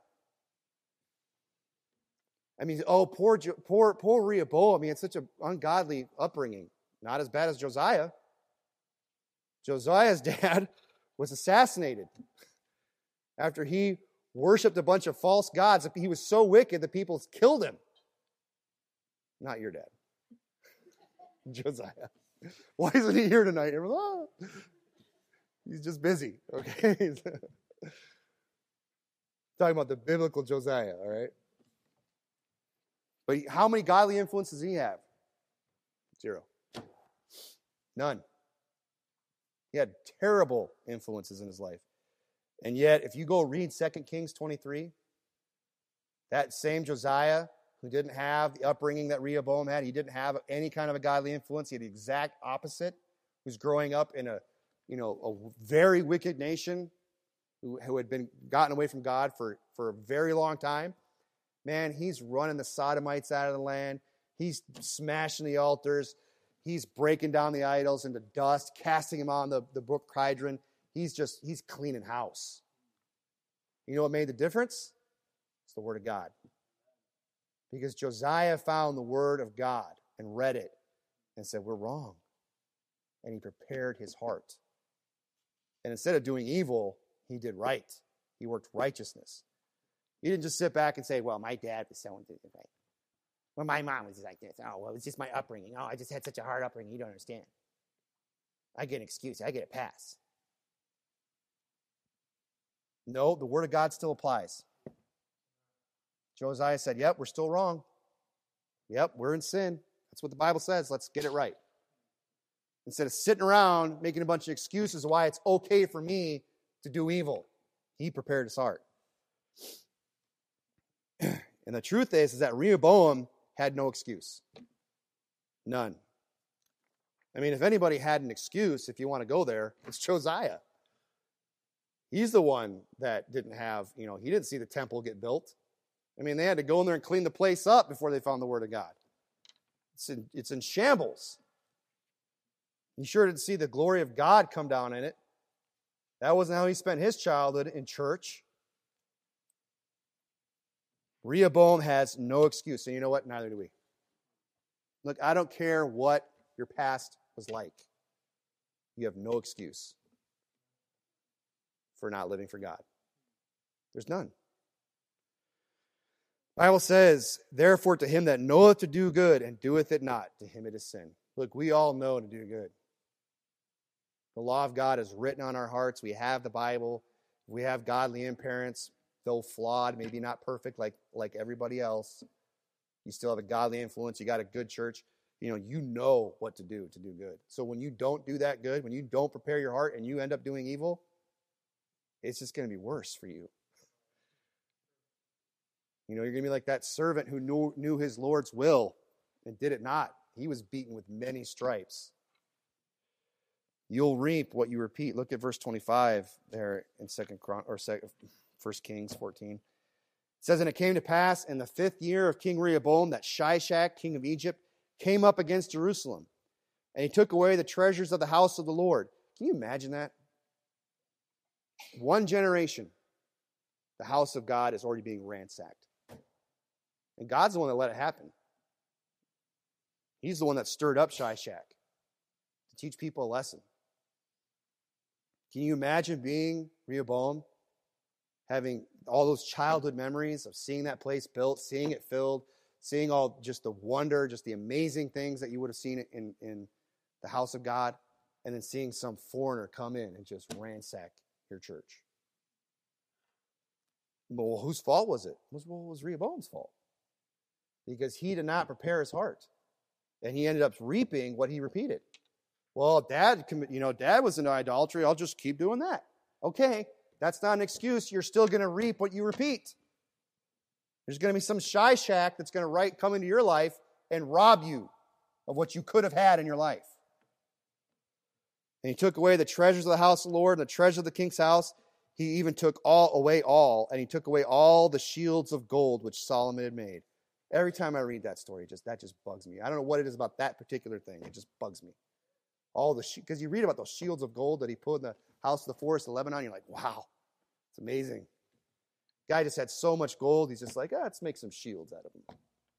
I mean, oh, poor, poor, poor Rehoboam. I mean, it's such an ungodly upbringing. Not as bad as Josiah. Josiah's dad was assassinated after he worshipped a bunch of false gods. He was so wicked that people killed him. Not your dad. Josiah. Why isn't he here tonight? Everyone, oh. He's just busy, okay? Talking about the biblical Josiah, all right? But how many godly influences does he have? Zero. None. He had terrible influences in his life. And yet, if you go read Second Kings twenty-three, that same Josiah, who didn't have the upbringing that Rehoboam had, he didn't have any kind of a godly influence. He had the exact opposite. He was growing up in a, you know, a very wicked nation who, who had been gotten away from God for, for a very long time. Man, he's running the Sodomites out of the land. He's smashing the altars. He's breaking down the idols into dust, casting them on the, the brook Kidron. He's just, he's cleaning house. You know what made the difference? It's the Word of God. Because Josiah found the Word of God and read it and said, we're wrong. And he prepared his heart. And instead of doing evil, he did right. He worked righteousness. He didn't just sit back and say, well, my dad was so into it, right? Well, my mom was like this. Oh, well, it's just my upbringing. Oh, I just had such a hard upbringing. You don't understand. I get an excuse. I get a pass. No, the Word of God still applies. Josiah said, yep, we're still wrong. Yep, we're in sin. That's what the Bible says. Let's get it right. Instead of sitting around making a bunch of excuses why it's okay for me to do evil, he prepared his heart. And the truth is, is that Rehoboam had no excuse. None. I mean, if anybody had an excuse, if you want to go there, it's Josiah. He's the one that didn't have, you know, he didn't see the temple get built. I mean, they had to go in there and clean the place up before they found the Word of God. It's in, it's in shambles. He sure didn't see the glory of God come down in it. That wasn't how he spent his childhood in church. Rehoboam has no excuse. And you know what? Neither do we. Look, I don't care what your past was like. You have no excuse for not living for God. There's none. The Bible says, therefore to him that knoweth to do good and doeth it not, to him it is sin. Look, we all know to do good. The law of God is written on our hearts. We have the Bible. We have godly parents, though flawed, maybe not perfect like, like everybody else. You still have a godly influence. You got a good church. You know, you know what to do to do good. So when you don't do that good, when you don't prepare your heart and you end up doing evil, it's just going to be worse for you. You know, you're going to be like that servant who knew, knew his Lord's will and did it not. He was beaten with many stripes. You'll reap what you repeat. Look at verse twenty-five there in Second Chron- or Second, First Kings fourteen. It says, and it came to pass in the fifth year of King Rehoboam that Shishak, king of Egypt, came up against Jerusalem, and he took away the treasures of the house of the Lord. Can you imagine that? One generation, the house of God is already being ransacked. And God's the one that let it happen. He's the one that stirred up Shishak to teach people a lesson. Can you imagine being Rehoboam, having all those childhood memories of seeing that place built, seeing it filled, seeing all just the wonder, just the amazing things that you would have seen in, in the house of God, and then seeing some foreigner come in and just ransack your church. Well, whose fault was it? It was, well, it was Rehoboam's fault. Because he did not prepare his heart. And he ended up reaping what he repeated. Well, dad, you know, dad was into idolatry. I'll just keep doing that. Okay, that's not an excuse. You're still going to reap what you repeat. There's going to be some Shishak that's going to right, come into your life and rob you of what you could have had in your life. And he took away the treasures of the house of the Lord and the treasure of the king's house. He even took all away all, and he took away all the shields of gold which Solomon had made. Every time I read that story, just that just bugs me. I don't know what it is about that particular thing. It just bugs me. All the because you read about those shields of gold that he put in the house of the forest of Lebanon, you're like, wow, it's amazing. Guy just had so much gold, he's just like, ah, let's make some shields out of them.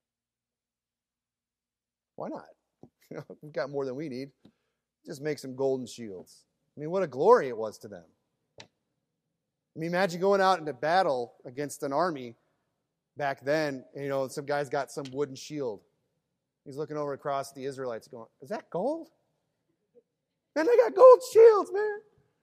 Why not? You know, we've got more than we need. Just make some golden shields. I mean, what a glory it was to them. I mean, imagine going out into battle against an army back then. You know, some guy's got some wooden shield. He's looking over across the Israelites going, is that gold? Man, they got gold shields, man.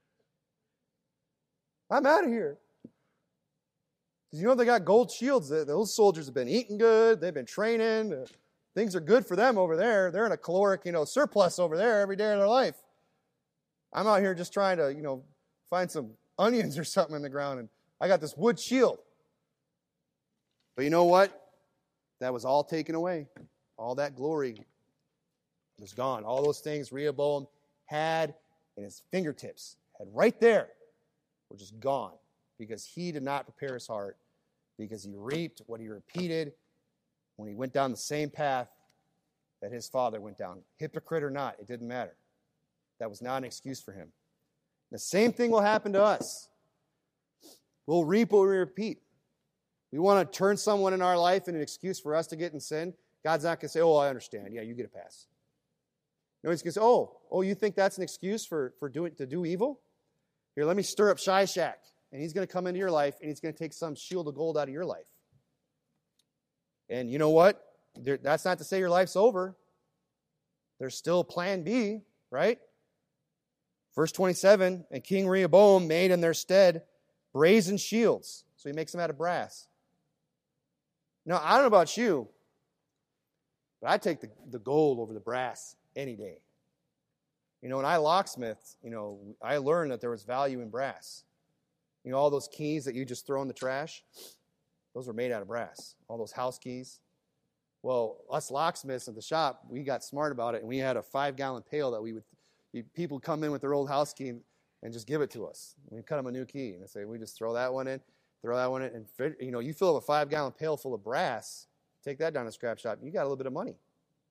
I'm out of here. Because you know they got gold shields. Those soldiers have been eating good. They've been training. Things are good for them over there. They're in a caloric, you know, surplus over there every day of their life. I'm out here just trying to, you know, find some onions or something in the ground, and I got this wood shield. But you know what? That was all taken away. All that glory was gone. All those things Rehoboam had in his fingertips, had right there, were just gone because he did not prepare his heart, because he reaped what he repeated when he went down the same path that his father went down. Hypocrite or not, it didn't matter. That was not an excuse for him. The same thing will happen to us. We'll reap what we repeat. We want to turn someone in our life into an excuse for us to get in sin. God's not going to say, oh, I understand. Yeah, you get a pass. No, he's going to say, oh, oh, you think that's an excuse for, for doing to do evil? Here, let me stir up Shishak. And he's going to come into your life, and he's going to take some shield of gold out of your life. And you know what? There, that's not to say your life's over. There's still plan B, right? Verse twenty-seven, and King Rehoboam made in their stead brazen shields. So he makes them out of brass. Now, I don't know about you, but I take the, the gold over the brass any day. You know, when I locksmithed, you know, I learned that there was value in brass. You know, all those keys that you just throw in the trash, those were made out of brass. All those house keys. Well, us locksmiths at the shop, we got smart about it, and we had a five-gallon pail that we would, people come in with their old house key and, and just give it to us. We cut them a new key, and they say, we just throw that one in, throw that one in, and, you know, you fill up a five-gallon pail full of brass, take that down to the scrap shop, you got a little bit of money.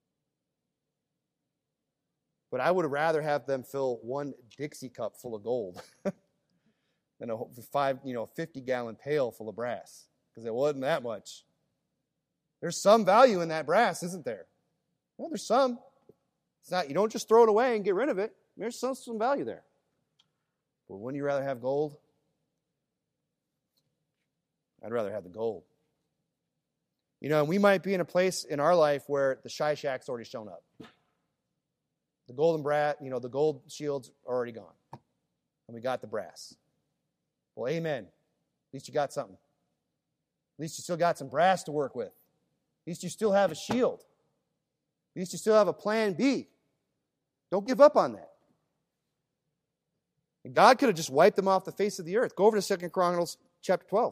But I would rather have them fill one Dixie cup full of gold than a five, you know, fifty-gallon pail full of brass, because it wasn't that much. There's some value in that brass, isn't there? Well, there's some. It's not. You don't just throw it away and get rid of it. There's some, some value there. But wouldn't you rather have gold? I'd rather have the gold. You know, we might be in a place in our life where the Shishak's already shown up. The golden brass, you know, the gold shields are already gone. And we got the brass. Well, amen. At least you got something. At least you still got some brass to work with. At least you still have a shield. At least you still have a plan B. Don't give up on that. And God could have just wiped them off the face of the earth. Go over to Second Chronicles chapter twelve.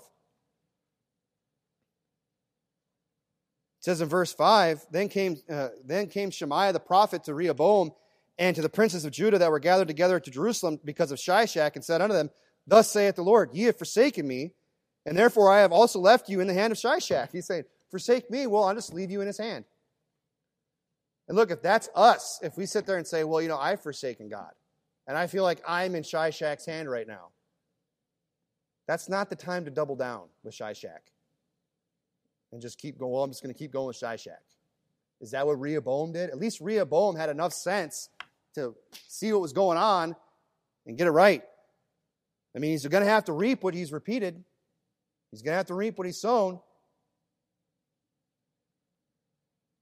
It says in verse five, then came, uh, then came Shemaiah the prophet to Rehoboam and to the princes of Judah that were gathered together to Jerusalem because of Shishak, and said unto them, thus saith the Lord, ye have forsaken me, and therefore I have also left you in the hand of Shishak. He's saying, forsake me, well, I'll just leave you in his hand. And look, if that's us, if we sit there and say, well, you know, I've forsaken God, and I feel like I'm in Shishak's hand right now, that's not the time to double down with Shishak and just keep going, well, I'm just going to keep going with Shishak. Is that what Rehoboam did? At least Rehoboam had enough sense to see what was going on and get it right. I mean, he's going to have to reap what he's repeated. He's going to have to reap what he's sown.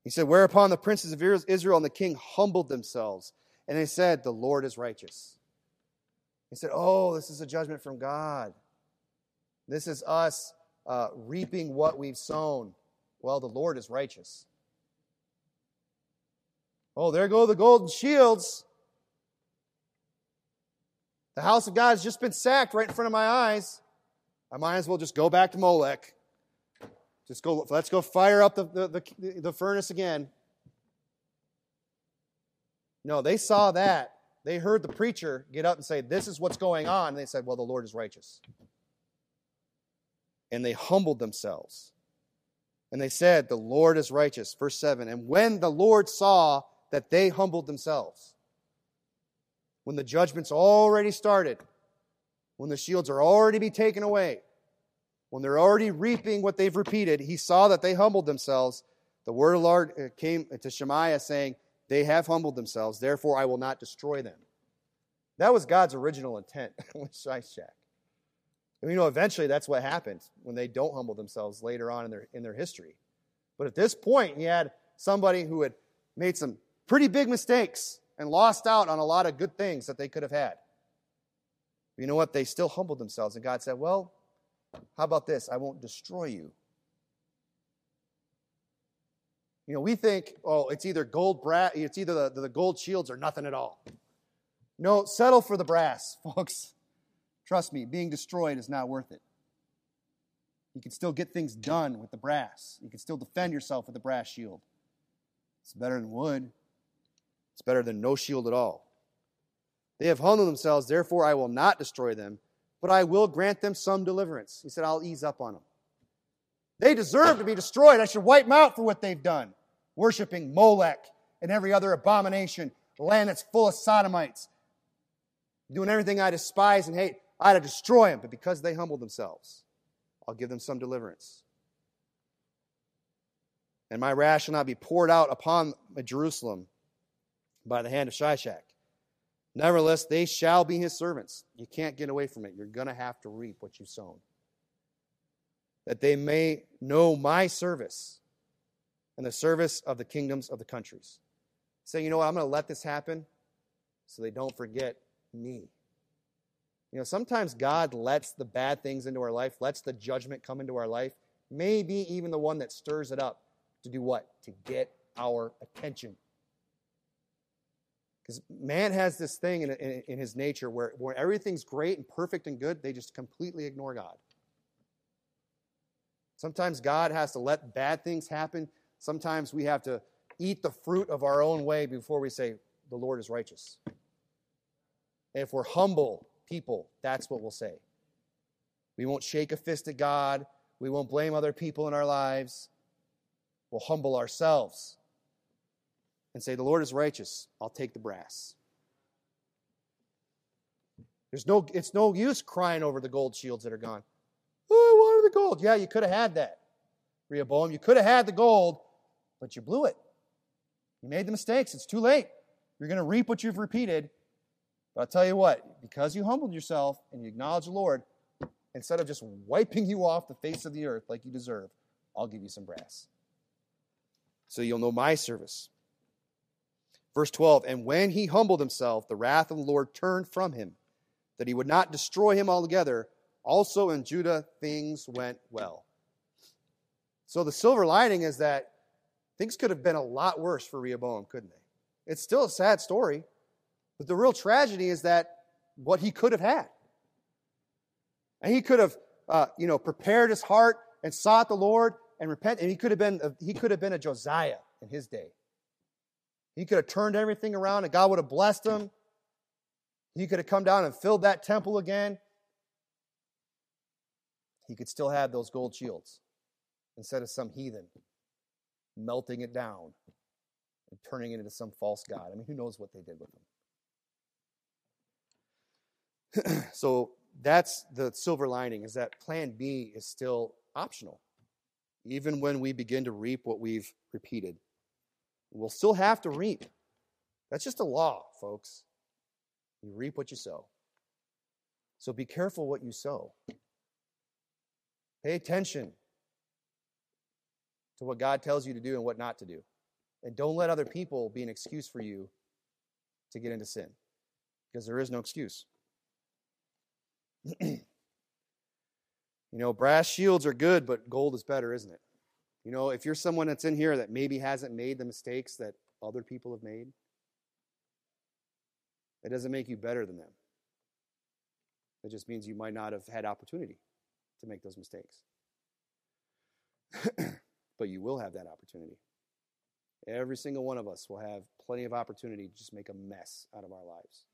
He said, whereupon the princes of Israel and the king humbled themselves, and they said, the Lord is righteous. He said, oh, this is a judgment from God. This is us uh, reaping what we've sown. Well, the Lord is righteous. Oh, there go the golden shields. The house of God has just been sacked right in front of my eyes. I might as well just go back to Molech. Just go. Let's go fire up the, the, the, the furnace again. No, they saw that. They heard the preacher get up and say, this is what's going on. And they said, well, the Lord is righteous. And they humbled themselves. And they said, the Lord is righteous. Verse seven, and when the Lord saw that they humbled themselves, when the judgment's already started, when the shields are already be taken away, when they're already reaping what they've repeated, he saw that they humbled themselves. The word of the Lord came to Shemaiah saying, they have humbled themselves, therefore I will not destroy them. That was God's original intent with Shishak. And we know eventually that's what happens when they don't humble themselves later on in their, in their history. But at this point, he had somebody who had made some pretty big mistakes and lost out on a lot of good things that they could have had. But you know what? They still humbled themselves. And God said, well, how about this? I won't destroy you. You know, we think, oh, it's either gold brass, it's either the, the gold shields or nothing at all. No, settle for the brass, folks. Trust me, being destroyed is not worth it. You can still get things done with the brass. You can still defend yourself with the brass shield. It's better than wood. It's better than no shield at all. They have humbled themselves, therefore I will not destroy them, but I will grant them some deliverance. He said, I'll ease up on them. They deserve to be destroyed. I should wipe them out for what they've done. Worshipping Molech and every other abomination, a land that's full of sodomites. Doing everything I despise and hate, I ought to destroy them. But because they humbled themselves, I'll give them some deliverance. And my wrath shall not be poured out upon Jerusalem by the hand of Shishak. Nevertheless, they shall be his servants. You can't get away from it. You're going to have to reap what you've sown. That they may know my service and the service of the kingdoms of the countries. Say, you know what, I'm going to let this happen so they don't forget me. You know, sometimes God lets the bad things into our life, lets the judgment come into our life, maybe even the one that stirs it up to do what? To get our attention. Because man has this thing in, in, in his nature where, where everything's great and perfect and good, they just completely ignore God. Sometimes God has to let bad things happen. Sometimes we have to eat the fruit of our own way before we say, the Lord is righteous. And if we're humble people, that's what we'll say. We won't shake a fist at God. We won't blame other people in our lives. We'll humble ourselves and say, the Lord is righteous. I'll take the brass. There's no, it's no use crying over the gold shields that are gone. Oh, I wanted the gold. Yeah, you could have had that, Rehoboam. You could have had the gold, but you blew it. You made the mistakes. It's too late. You're going to reap what you've repeated. But I'll tell you what, because you humbled yourself and you acknowledge the Lord, instead of just wiping you off the face of the earth like you deserve, I'll give you some brass. So you'll know my service. Verse twelve, and when he humbled himself, the wrath of the Lord turned from him, that he would not destroy him altogether. Also in Judah, things went well. So the silver lining is that things could have been a lot worse for Rehoboam, couldn't they? It's still a sad story, but the real tragedy is that what he could have had. And he could have, uh, you know, prepared his heart and sought the Lord and repent. And he could have been, a, he could have been a Josiah in his day. He could have turned everything around and God would have blessed him. He could have come down and filled that temple again. He could still have those gold shields instead of some heathen melting it down and turning it into some false god. I mean, who knows what they did with them. So that's the silver lining, is that plan B is still optional. Even when we begin to reap what we've repeated, we'll still have to reap. That's just a law, folks. You reap what you sow. So be careful what you sow. Pay attention to what God tells you to do and what not to do. And don't let other people be an excuse for you to get into sin, because there is no excuse. You know, brass shields are good, but gold is better, isn't it? You know, if you're someone that's in here that maybe hasn't made the mistakes that other people have made, it doesn't make you better than them. It just means you might not have had opportunity to make those mistakes. But you will have that opportunity. Every single one of us will have plenty of opportunity to just make a mess out of our lives.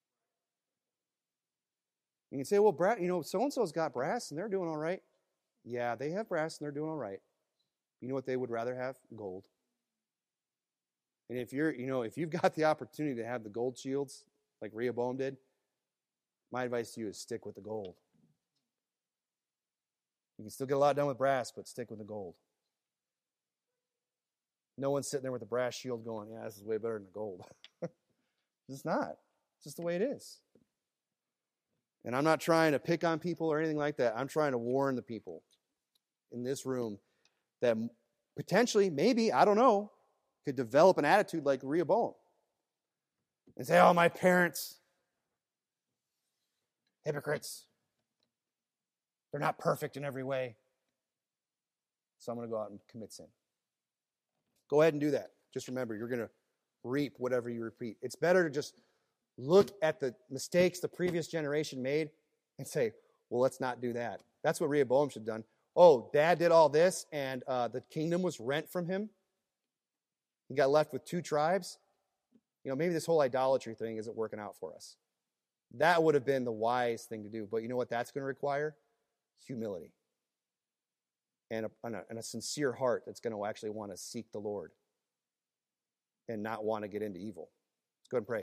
You can say, well, brass, you know, so-and-so's got brass and they're doing all right. Yeah, they have brass and they're doing all right. You know what they would rather have? Gold. And if you're, you know, if you've got the opportunity to have the gold shields like Rehoboam did, my advice to you is stick with the gold. You can still get a lot done with brass, but stick with the gold. No one's sitting there with a brass shield going, yeah, this is way better than the gold. It's not. It's just the way it is. And I'm not trying to pick on people or anything like that. I'm trying to warn the people in this room that potentially, maybe, I don't know, could develop an attitude like Rehoboam. And say, oh, my parents, hypocrites. They're not perfect in every way. So I'm going to go out and commit sin. Go ahead and do that. Just remember, you're going to reap whatever you repeat. It's better to just look at the mistakes the previous generation made and say, well, let's not do that. That's what Rehoboam should have done. Oh, dad did all this, and uh, the kingdom was rent from him. He got left with two tribes. You know, maybe this whole idolatry thing isn't working out for us. That would have been the wise thing to do. But you know what that's going to require? Humility. And a, and a, and a sincere heart that's going to actually want to seek the Lord and not want to get into evil. Let's go ahead and pray.